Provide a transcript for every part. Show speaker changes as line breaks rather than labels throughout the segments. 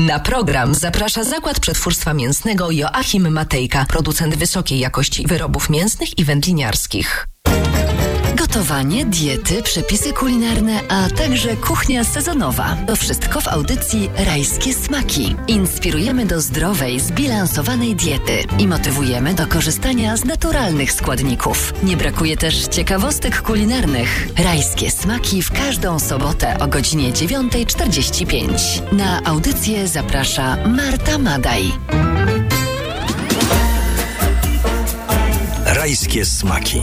Na program zaprasza Zakład Przetwórstwa Mięsnego Joachim Matejka, producent wysokiej jakości wyrobów mięsnych i wędliniarskich. Gotowanie, diety, przepisy kulinarne, a także kuchnia sezonowa. To wszystko w audycji Rajskie Smaki. Inspirujemy do zdrowej, zbilansowanej diety i motywujemy do korzystania z naturalnych składników. Nie brakuje też ciekawostek kulinarnych. Rajskie Smaki w każdą sobotę o godzinie 9:45. Na audycję zaprasza Marta Madaj.
Rajskie Smaki.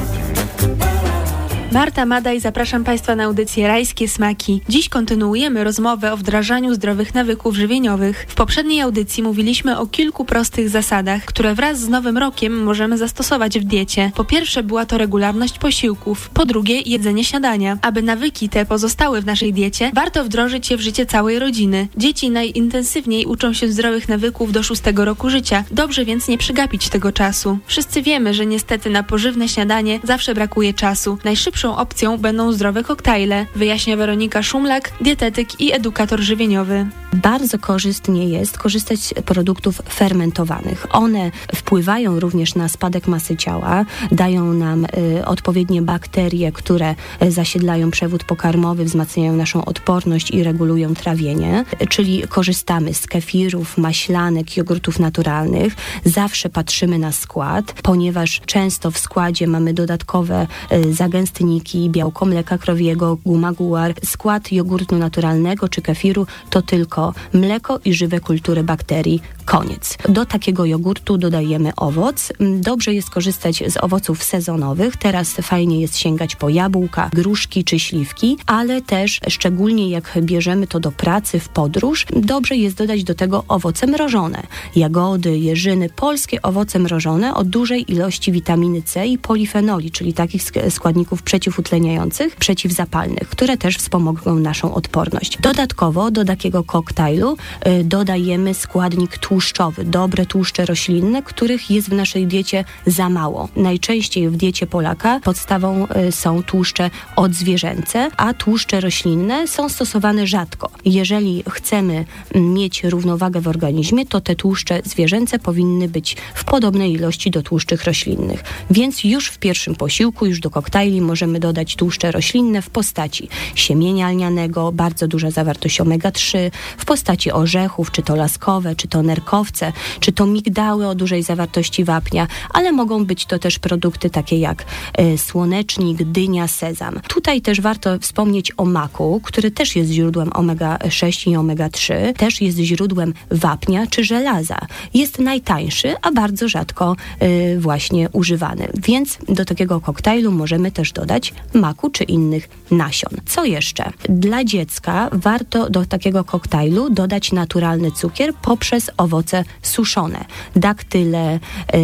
Marta Madaj, zapraszam Państwa na audycję Rajskie Smaki. Dziś kontynuujemy rozmowę o wdrażaniu zdrowych nawyków żywieniowych. W poprzedniej audycji mówiliśmy o kilku prostych zasadach, które wraz z Nowym Rokiem możemy zastosować w diecie. Po pierwsze była to regularność posiłków, po drugie jedzenie śniadania. Aby nawyki te pozostały w naszej diecie, warto wdrożyć je w życie całej rodziny. Dzieci najintensywniej uczą się zdrowych nawyków do 6 roku życia. Dobrze więc nie przegapić tego czasu. Wszyscy wiemy, że niestety na pożywne śniadanie zawsze brakuje czasu. Najszybszą opcją będą zdrowe koktajle, wyjaśnia Weronika Szumlak, dietetyk i edukator żywieniowy.
Bardzo korzystnie jest korzystać z produktów fermentowanych. One wpływają również na spadek masy ciała, dają nam odpowiednie bakterie, które zasiedlają przewód pokarmowy, wzmacniają naszą odporność i regulują trawienie, czyli korzystamy z kefirów, maślanek, jogurtów naturalnych. Zawsze patrzymy na skład, ponieważ często w składzie mamy dodatkowe zagęstniki, białko mleka krowiego, guma guar. Skład jogurtu naturalnego czy kefiru to tylko mleko i żywe kultury bakterii. Koniec. Do takiego jogurtu dodajemy owoc. Dobrze jest korzystać z owoców sezonowych. Teraz fajnie jest sięgać po jabłka, gruszki czy śliwki, ale też szczególnie jak bierzemy to do pracy, w podróż, dobrze jest dodać do tego owoce mrożone. Jagody, jeżyny, polskie owoce mrożone o dużej ilości witaminy C i polifenoli, czyli takich składników przeciwutleniających, przeciwzapalnych, które też wspomogą naszą odporność. Dodatkowo do takiego koktajlu dodajemy składnik tłuszczowy, dobre tłuszcze roślinne, których jest w naszej diecie za mało. Najczęściej w diecie Polaka podstawą są tłuszcze odzwierzęce, a tłuszcze roślinne są stosowane rzadko. Jeżeli chcemy mieć równowagę w organizmie, to te tłuszcze zwierzęce powinny być w podobnej ilości do tłuszczych roślinnych. Więc już w pierwszym posiłku, już do koktajli możemy dodać tłuszcze roślinne w postaci siemienia lnianego, bardzo duża zawartość omega-3, w postaci orzechów, czy to laskowe, czy to nerkowce, czy to migdały o dużej zawartości wapnia, ale mogą być to też produkty takie jak słonecznik, dynia, sezam. Tutaj też warto wspomnieć o maku, który też jest źródłem omega-6 i omega-3, też jest źródłem wapnia czy żelaza. Jest najtańszy, a bardzo rzadko właśnie używany. Więc do takiego koktajlu możemy też dodać maku czy innych nasion. Co jeszcze? Dla dziecka warto do takiego koktajlu dodać naturalny cukier poprzez owoce suszone. Daktyle,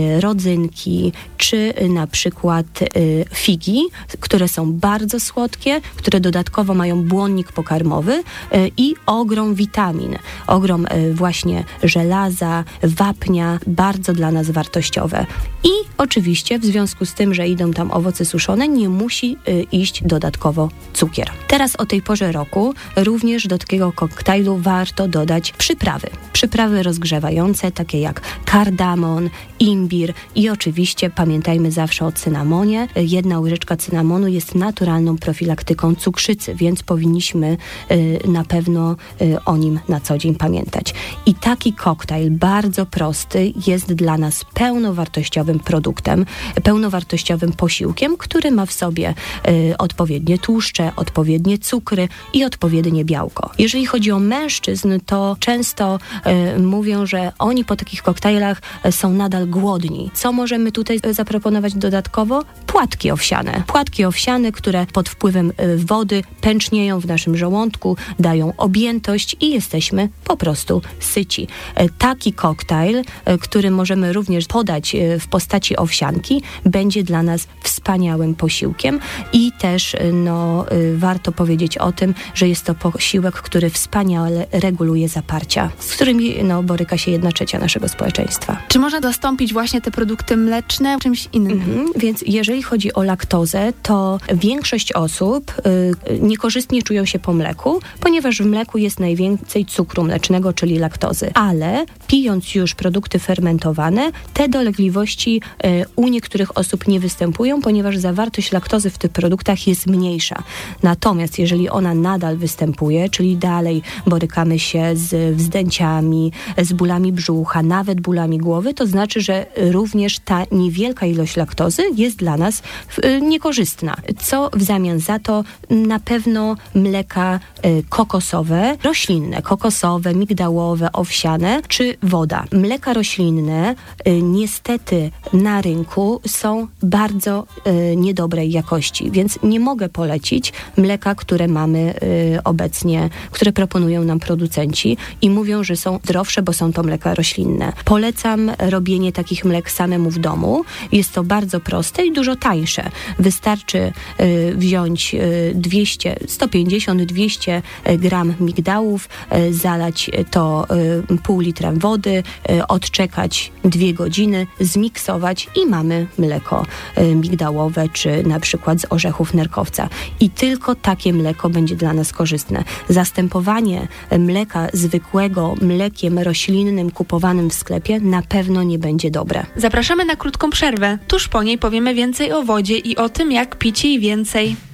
rodzynki, czy na przykład figi, które są bardzo słodkie, które dodatkowo mają błonnik pokarmowy i ogrom witamin. Ogrom właśnie żelaza, wapnia, bardzo dla nas wartościowe. I oczywiście w związku z tym, że idą tam owoce suszone, nie musi iść dodatkowo cukier. Teraz o tej porze roku również do takiego koktajlu warto dodać przyprawy. Przyprawy rozgrzewające, takie jak kardamon, imbir i oczywiście pamiętajmy zawsze o cynamonie. 1 łyżeczka cynamonu jest naturalną profilaktyką cukrzycy, więc powinniśmy na pewno o nim na co dzień pamiętać. I taki koktajl bardzo prosty jest dla nas pełnowartościowym produktem, pełnowartościowym posiłkiem, który ma w sobie odpowiednie tłuszcze, odpowiednie cukry i odpowiednie białko. Jeżeli chodzi o mężczyzn, to często mówią, że oni po takich koktajlach są nadal głodni. Co możemy tutaj zaproponować dodatkowo? Płatki owsiane. Płatki owsiane, które pod wpływem wody pęcznieją w naszym żołądku, dają objętość i jesteśmy po prostu syci. Taki koktajl, który możemy również podać w postaci owsianki, będzie dla nas wspaniałym posiłkiem i też warto powiedzieć o tym, że jest to posiłek, który wspaniale reguluje zaparcia, z którymi boryka dotyka się 1/3 naszego społeczeństwa.
Czy można zastąpić właśnie te produkty mleczne czymś innym?
Więc jeżeli chodzi o laktozę, to większość osób niekorzystnie czują się po mleku, ponieważ w mleku jest najwięcej cukru mlecznego, czyli laktozy. Ale pijąc już produkty fermentowane, te dolegliwości u niektórych osób nie występują, ponieważ zawartość laktozy w tych produktach jest mniejsza. Natomiast jeżeli ona nadal występuje, czyli dalej borykamy się z wzdęciami, z bólami brzucha, nawet bólami głowy, to znaczy, że również ta niewielka ilość laktozy jest dla nas niekorzystna. Co w zamian za to? Na pewno mleka kokosowe, roślinne, kokosowe, migdałowe, owsiane czy woda. Mleka roślinne niestety na rynku są bardzo niedobrej jakości, więc nie mogę polecić mleka, które mamy obecnie, które proponują nam producenci i mówią, że są zdrowsze, bo są to mleka roślinne. Polecam robienie takich mlek samemu w domu. Jest to bardzo proste i dużo tańsze. Wystarczy wziąć 150-200 gram migdałów, zalać to pół litra wody, odczekać 2 godziny, zmiksować i mamy mleko migdałowe, czy na przykład z orzechów nerkowca. I tylko takie mleko będzie dla nas korzystne. Zastępowanie mleka zwykłego mlekiem roślinnym kupowanym w sklepie na pewno nie będzie dobre.
Zapraszamy na krótką przerwę. Tuż po niej powiemy więcej o wodzie i o tym, jak pić jej więcej.